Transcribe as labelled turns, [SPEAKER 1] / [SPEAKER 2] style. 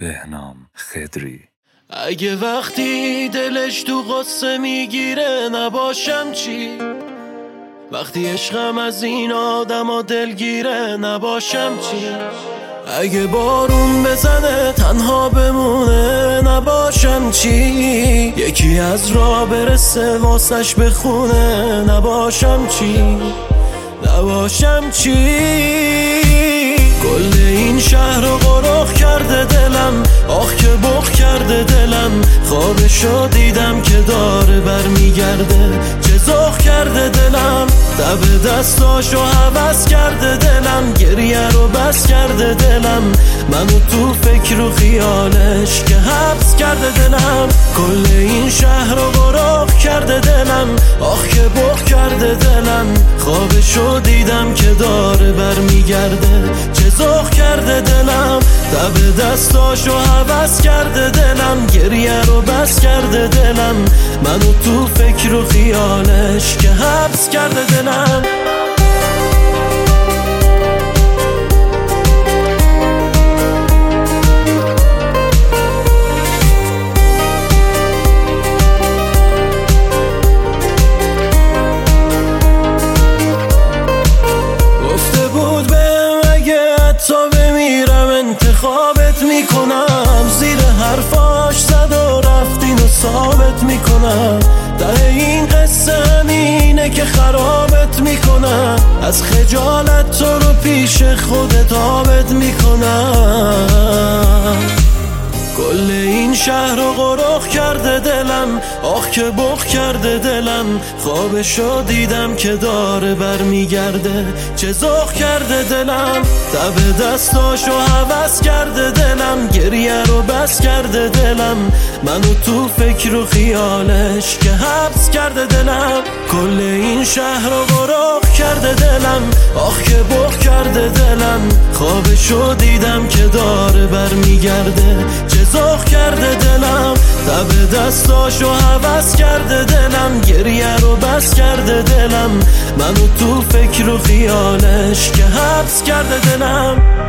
[SPEAKER 1] بهنام خدری.
[SPEAKER 2] اگه وقتی دلش تو غصه میگیره نباشم چی؟ وقتی عشقم از این آدم دلگیره نباشم چی؟ اگه بارون بزنه تنها بمونه نباشم چی؟ یکی از راه برسه واسش بخونه نباشم چی؟ نباشم چی؟ کل این شهر رو غرق کرده دلم، آخ که بغ کرده دلم. خوابشو دیدم که داره برمیگرده، چه ذوق کرده دلم. دب دستاشو هوس کرده دلم، گریه رو بس کرده دلم. منو تو فکر و خیالش که حبس کرده دلم. کل این شهر رو غرق کرده دلم، آخ که بغ کرده دلم. خوابشو دیدم که داره برمیگرده، چه ذوق کرده دلم. دب دستاشو هوس کرده دلم، گریه رو بس کرده دلم. منو تو فکر و خیالش که حبس کرده دلم. گفته بود بهم اگه حتی بمیرم انتخابت میکنم، زیر حرفاش زد و رفت اینو ثابت میکنم. ته این قصه همینه که خرابت میکنم، از خجالت تو رو پیش خودت آبت میکنم. کل این شهر رو غرق کرده دلم، آخ که بغ کرده دلم. خوابشو دیدم که داره برمیگرده، چه ذوق کرده دلم. دب دستاشو هوس کرده دلم، گریه رو بس کرده دلم. منو تو فکر و خیالش که حبس کرده دلم. کل این شهر رو غرق کرده دلم، آخ که بغ کرده دلم. خوابشو دیدم که داره برمیگرده، چه ذوق کرده دلم. دب دستاشو هوس کرده دلم، گریه رو بس کرده دلم. منو تو فکر و خیالش که حبس کرده دلم.